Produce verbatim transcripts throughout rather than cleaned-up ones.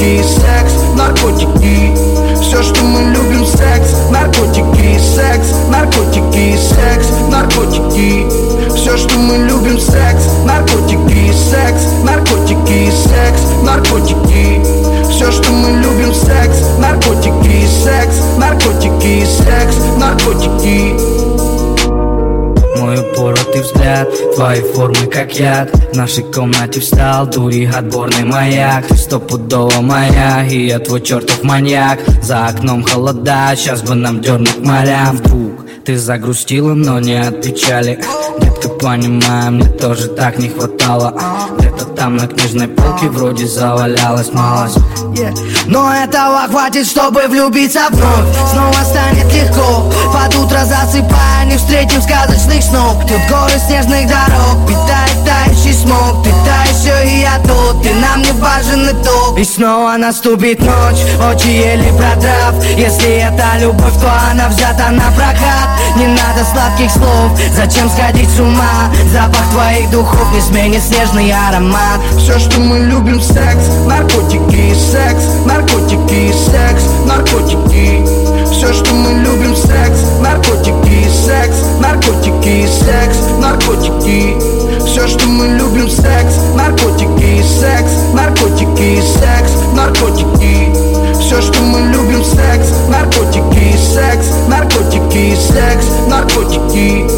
наркотики и секс, наркотики. Все, что мы любим, секс, наркотики и секс, наркотики и секс, наркотики. Все, что мы любим, секс, наркотики и секс, наркотики и секс, наркотики. Все, что мы любим, секс, наркотики и секс, наркотики и секс, наркотики. Мой упоротый взгляд, твои формы как яд. В нашей комнате встал дури отборный маяк. Ты стопудово моя, и я твой чертов маньяк. За окном холода, сейчас бы нам дернуть морям. Вдруг ты загрустила, но не от печали. Детка, понимаю, мне тоже так не хватало. Где-то там на книжной полке вроде завалялась малость, yeah. Но этого хватит, чтобы влюбиться вновь. Снова станет легко, под утро засыпая, не встретим сказочных снов. Тут горы снежных дорог, питает тающий смог. Ты та еще и я тот, ты нам не важен итог. И снова наступит ночь, очи еле продрав. Если это любовь, то она взята на прокат. Не надо сладких слов, зачем сходить с ума? Запах твоих духов не сменит снежный аромат. Все, что мы любим, секс, наркотики и секс, наркотики и секс, наркотики. Все, что мы любим, секс, наркотики и секс, наркотики и секс, наркотики. Все, что мы любим, секс, наркотики и секс, наркотики и секс, наркотики. Все, что мы любим, секс, наркотики и секс, наркотики и секс, наркотики.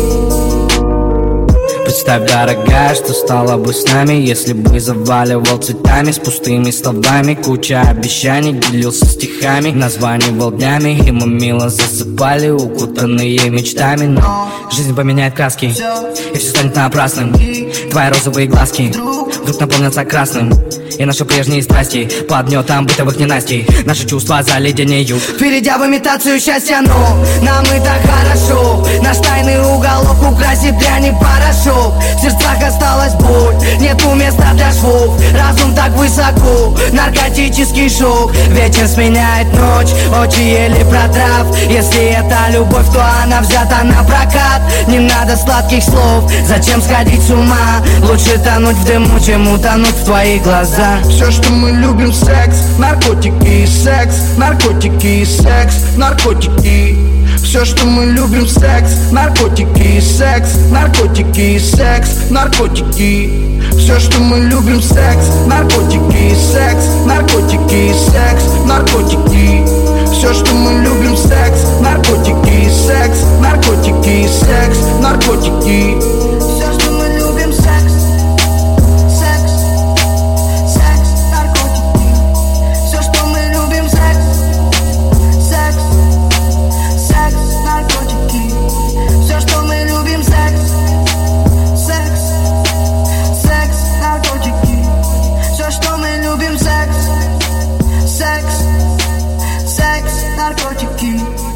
Представь, дорогая, что стало бы с нами, если бы заваливал цветами с пустыми словами. Куча обещаний, делился стихами, названивал днями, и мы мило засыпали, укутанные мечтами. Но жизнь поменяет краски, и все станет напрасным. Твои розовые глазки вдруг наполнятся красным, и наши прежние страсти под гнетом бытовых ненастей наши чувства заледенеют, перейдя в имитацию счастья. Но нам и так хорошо, наш тайный уголок украсит дрянь и порошок. В сердцах осталась боль, нету места для швов. Разум так высоко, наркотический шок. Вечер сменяет ночь, очи еле протрав. Если это любовь, то она взята на прокат. Не надо сладких слов, зачем сходить с ума? Лучше тонуть в дыму, чем утонуть в твоих глазах. Все, что мы любим, секс, наркотики и секс, наркотики и секс, наркотики. Все, что мы любим, секс, наркотики и секс, наркотики и секс, наркотики. Все, что мы любим, секс, наркотики и секс, наркотики и секс, наркотики. Все, что мы любим, секс, наркотики и секс, наркотики и секс, наркотики. Все, что мы любим, секс, секс, секс, наркотики. Все, что мы любим, секс, секс, секс, наркотики. Все, что мы любим, секс, секс, секс, наркотики. Все, что мы любим, секс, секс, секс, наркотики.